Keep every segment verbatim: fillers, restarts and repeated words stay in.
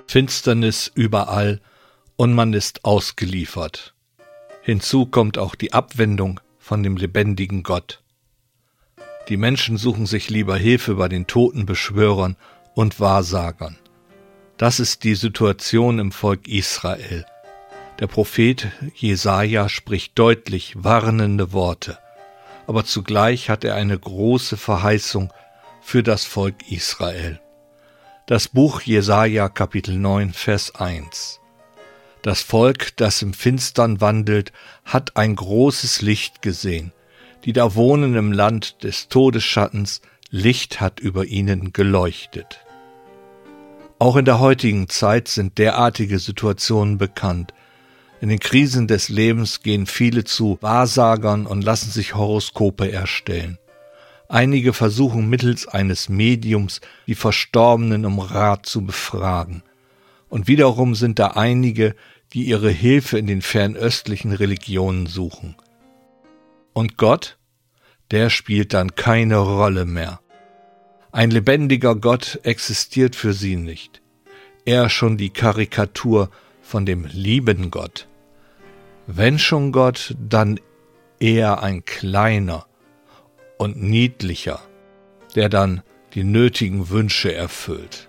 Finsternis überall und man ist ausgeliefert. Hinzu kommt auch die Abwendung von dem lebendigen Gott. Die Menschen suchen sich lieber Hilfe bei den Totenbeschwörern und Wahrsagern. Das ist die Situation im Volk Israel. Der Prophet Jesaja spricht deutlich warnende Worte, aber zugleich hat er eine große Verheißung für das Volk Israel. Das Buch Jesaja Kapitel neun Vers eins. Das Volk, das im Finstern wandelt, hat ein großes Licht gesehen. Die da wohnen im Land des Todesschattens, Licht hat über ihnen geleuchtet. Auch in der heutigen Zeit sind derartige Situationen bekannt. In den Krisen des Lebens gehen viele zu Wahrsagern und lassen sich Horoskope erstellen. Einige versuchen mittels eines Mediums die Verstorbenen um Rat zu befragen. Und wiederum sind da einige, die ihre Hilfe in den fernöstlichen Religionen suchen. Und Gott, der spielt dann keine Rolle mehr. Ein lebendiger Gott existiert für sie nicht. Eher schon die Karikatur von dem lieben Gott. Wenn schon Gott, dann eher ein kleiner und niedlicher, der dann die nötigen Wünsche erfüllt.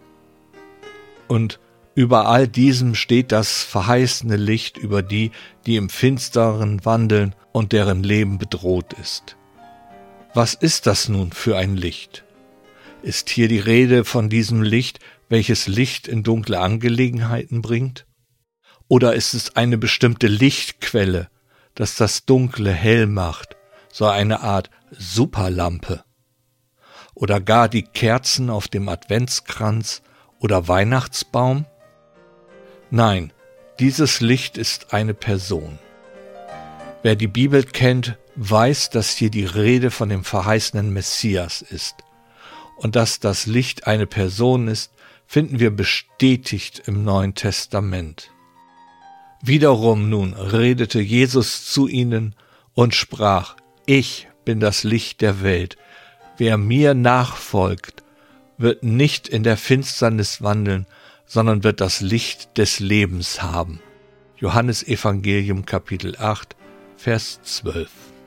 Und über all diesem steht das verheißene Licht über die, die im Finsteren wandeln und deren Leben bedroht ist. Was ist das nun für ein Licht? Ist hier die Rede von diesem Licht, welches Licht in dunkle Angelegenheiten bringt? Oder ist es eine bestimmte Lichtquelle, das das Dunkle hell macht, so eine Art Superlampe? Oder gar die Kerzen auf dem Adventskranz oder Weihnachtsbaum? Nein, dieses Licht ist eine Person. Wer die Bibel kennt, weiß, dass hier die Rede von dem verheißenen Messias ist. Und dass das Licht eine Person ist, finden wir bestätigt im Neuen Testament. Wiederum nun redete Jesus zu ihnen und sprach: Ich bin das Licht der Welt. Wer mir nachfolgt, wird nicht in der Finsternis wandeln, sondern wird das Licht des Lebens haben. Johannes Evangelium Kapitel acht, Vers zwölf.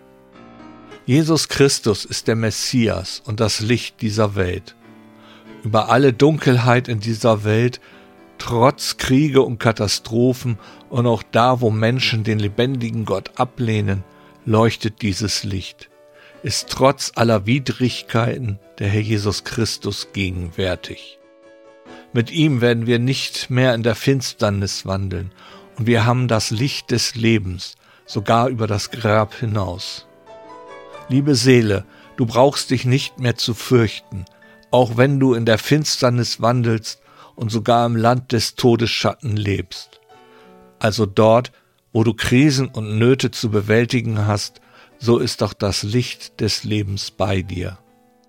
Jesus Christus ist der Messias und das Licht dieser Welt. Über alle Dunkelheit in dieser Welt, trotz Kriege und Katastrophen und auch da, wo Menschen den lebendigen Gott ablehnen, leuchtet dieses Licht. Ist trotz aller Widrigkeiten der Herr Jesus Christus gegenwärtig. Mit ihm werden wir nicht mehr in der Finsternis wandeln und wir haben das Licht des Lebens, sogar über das Grab hinaus. Liebe Seele, du brauchst dich nicht mehr zu fürchten, auch wenn du in der Finsternis wandelst und sogar im Land des Todesschatten lebst. Also dort, wo du Krisen und Nöte zu bewältigen hast, so ist doch das Licht des Lebens bei dir.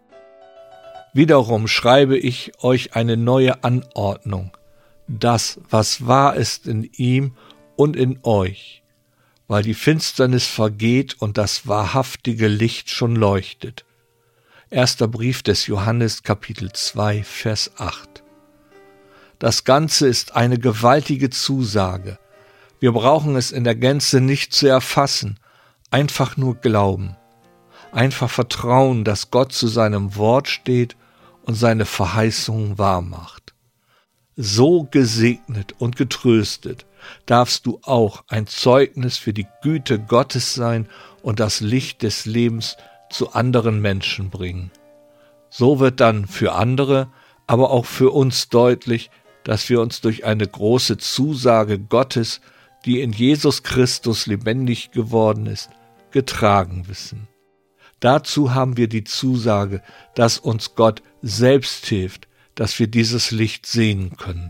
Wiederum schreibe ich euch eine neue Anordnung, das, was wahr ist in ihm und in euch, weil die Finsternis vergeht und das wahrhaftige Licht schon leuchtet. Erster Brief des Johannes, Kapitel zwei, Vers acht. Das Ganze ist eine gewaltige Zusage. Wir brauchen es in der Gänze nicht zu erfassen, einfach nur glauben. Einfach vertrauen, dass Gott zu seinem Wort steht und seine Verheißungen wahr macht. So gesegnet und getröstet darfst du auch ein Zeugnis für die Güte Gottes sein und das Licht des Lebens zu anderen Menschen bringen. So wird dann für andere, aber auch für uns deutlich, dass wir uns durch eine große Zusage Gottes, die in Jesus Christus lebendig geworden ist, getragen wissen. Dazu haben wir die Zusage, dass uns Gott selbst hilft, dass wir dieses Licht sehen können.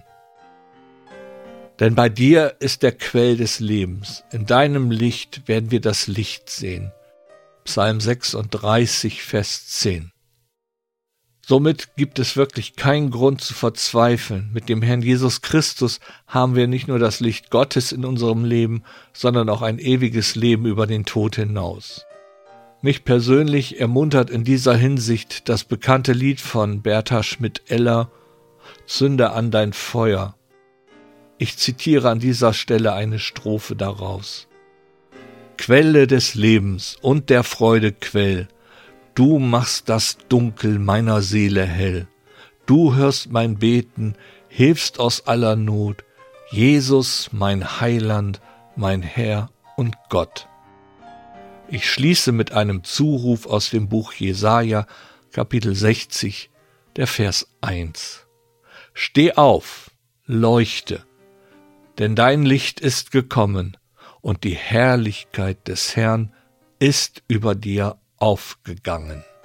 Denn bei dir ist der Quell des Lebens. In deinem Licht werden wir das Licht sehen. Psalm sechsunddreißig, Vers zehn. Somit gibt es wirklich keinen Grund zu verzweifeln. Mit dem Herrn Jesus Christus haben wir nicht nur das Licht Gottes in unserem Leben, sondern auch ein ewiges Leben über den Tod hinaus. Mich persönlich ermuntert in dieser Hinsicht das bekannte Lied von Bertha Schmidt-Eller, »Zünde an dein Feuer«, Ich zitiere an dieser Stelle eine Strophe daraus. Quelle des Lebens und der Freude Quell, du machst das Dunkel meiner Seele hell. Du hörst mein Beten, hilfst aus aller Not, Jesus, mein Heiland, mein Herr und Gott. Ich schließe mit einem Zuruf aus dem Buch Jesaja, Kapitel sechzig, der Vers eins. Steh auf, leuchte, denn dein Licht ist gekommen und die Herrlichkeit des Herrn ist über dir aufgegangen.